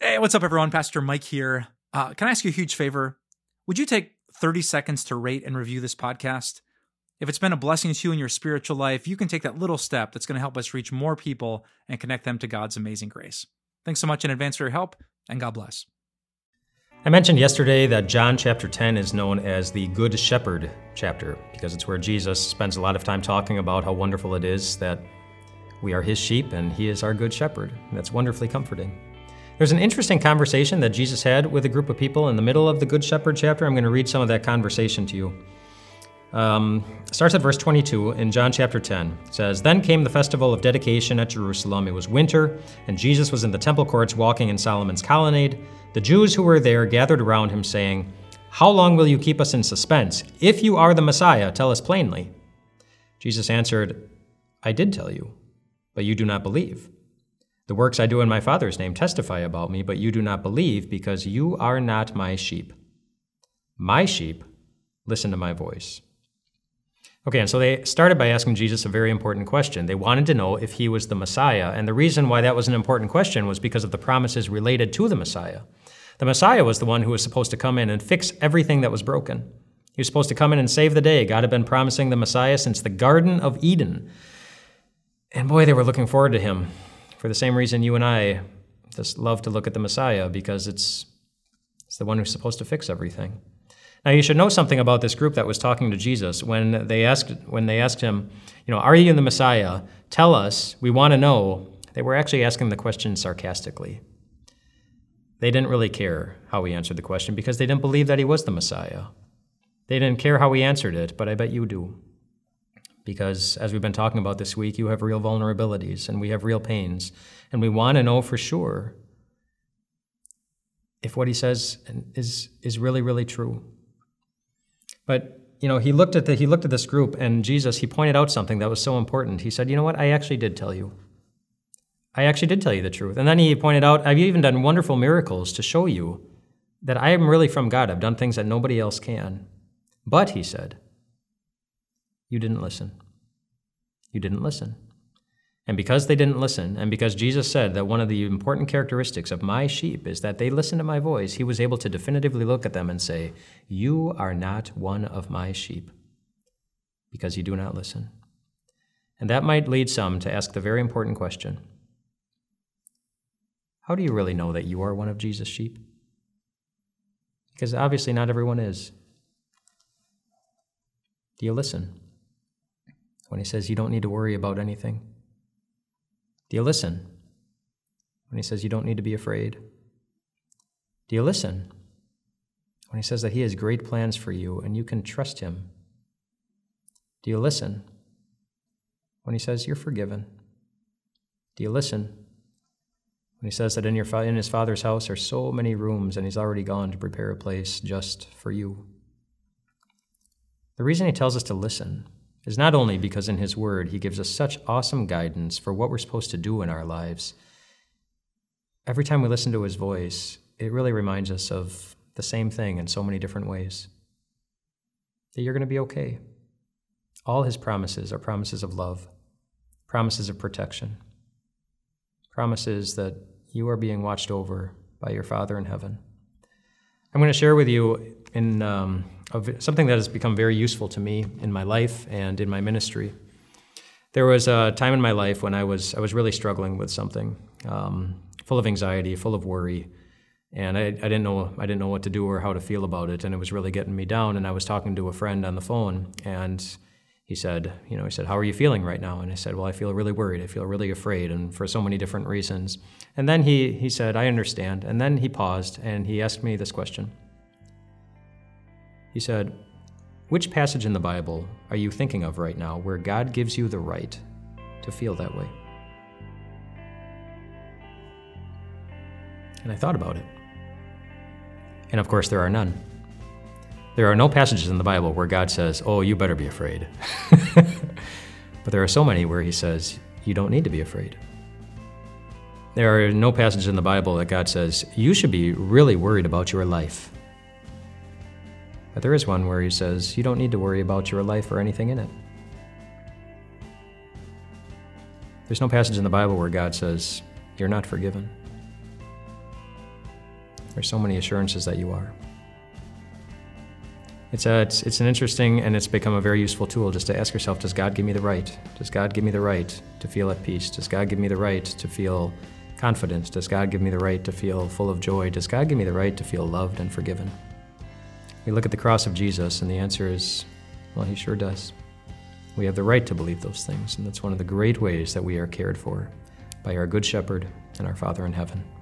Hey, what's up, everyone? Pastor Mike here. Can I ask you a huge favor? Would you take 30 seconds to rate and review this podcast? If it's been a blessing to you in your spiritual life, you can take that little step that's going to help us reach more people and connect them to God's amazing grace. Thanks so much in advance for your help, and God bless. I mentioned yesterday that John chapter 10 is known as the Good Shepherd chapter because it's where Jesus spends a lot of time talking about how wonderful it is that we are his sheep and he is our good shepherd. And that's wonderfully comforting. There's an interesting conversation that Jesus had with a group of people in the middle of the Good Shepherd chapter. I'm going to read some of that conversation to you. Starts at verse 22 in John chapter 10. It says, "Then came the festival of dedication at Jerusalem. It was winter, and Jesus was in the temple courts walking in Solomon's colonnade. The Jews who were there gathered around him, saying, 'How long will you keep us in suspense? If you are the Messiah, tell us plainly.' Jesus answered, 'I did tell you, but you do not believe. The works I do in my Father's name testify about me, but you do not believe because you are not my sheep. My sheep listen to my voice.'" Okay, and so they started by asking Jesus a very important question. They wanted to know if he was the Messiah, and the reason why that was an important question was because of the promises related to the Messiah. The Messiah was the one who was supposed to come in and fix everything that was broken. He was supposed to come in and save the day. God had been promising the Messiah since the Garden of Eden. And boy, they were looking forward to him. For the same reason you and I just love to look at the Messiah, because it's the one who's supposed to fix everything. Now, you should know something about this group that was talking to Jesus. When they asked him, "Are you the Messiah? Tell us, we want to know." They were actually asking the question sarcastically. They didn't really care how he answered the question because they didn't believe that he was the Messiah. They didn't care how he answered it, but I bet you do. Because as we've been talking about this week, you have real vulnerabilities and we have real pains, and we want to know for sure if what he says is really, really true. But, he looked at this group, and Jesus, he pointed out something that was so important. He said, "You know what? I actually did tell you. I actually did tell you the truth." And then he pointed out, "I've even done wonderful miracles to show you that I am really from God. I've done things that nobody else can. But," he said, "you didn't listen. You didn't listen." And because they didn't listen, and because Jesus said that one of the important characteristics of my sheep is that they listen to my voice, he was able to definitively look at them and say, "You are not one of my sheep, because you do not listen." And that might lead some to ask the very important question: how do you really know that you are one of Jesus' sheep? Because obviously not everyone is. Do you listen when he says you don't need to worry about anything? Do you listen when he says you don't need to be afraid? Do you listen when he says that he has great plans for you and you can trust him? Do you listen when he says you're forgiven? Do you listen when he says that in his Father's house are so many rooms and he's already gone to prepare a place just for you? The reason he tells us to listen is not only because in his word he gives us such awesome guidance for what we're supposed to do in our lives. Every time we listen to his voice, it really reminds us of the same thing in so many different ways. That you're going to be okay. All his promises are promises of love, promises of protection, promises that you are being watched over by your Father in heaven. I'm going to share with you of something that has become very useful to me in my life and in my ministry. There was a time in my life when I was really struggling with something, full of anxiety, full of worry, and I didn't know what to do or how to feel about it, and it was really getting me down. And I was talking to a friend on the phone, and he said, "How are you feeling right now?" And I said, "Well, I feel really worried. I feel really afraid, and for so many different reasons." And then he said, "I understand." And then he paused and he asked me this question. He said, "Which passage in the Bible are you thinking of right now where God gives you the right to feel that way?" And I thought about it. And of course, there are none. There are no passages in the Bible where God says, "Oh, you better be afraid." But there are so many where he says, "You don't need to be afraid." There are no passages in the Bible that God says, "You should be really worried about your life." But there is one where he says, "You don't need to worry about your life or anything in it." There's no passage in the Bible where God says, "You're not forgiven." There's so many assurances that you are. It's an interesting, and it's become a very useful tool just to ask yourself, does God give me the right? Does God give me the right to feel at peace? Does God give me the right to feel confident? Does God give me the right to feel full of joy? Does God give me the right to feel loved and forgiven? We look at the cross of Jesus, and the answer is, well, he sure does. We have the right to believe those things, and that's one of the great ways that we are cared for by our Good Shepherd and our Father in heaven.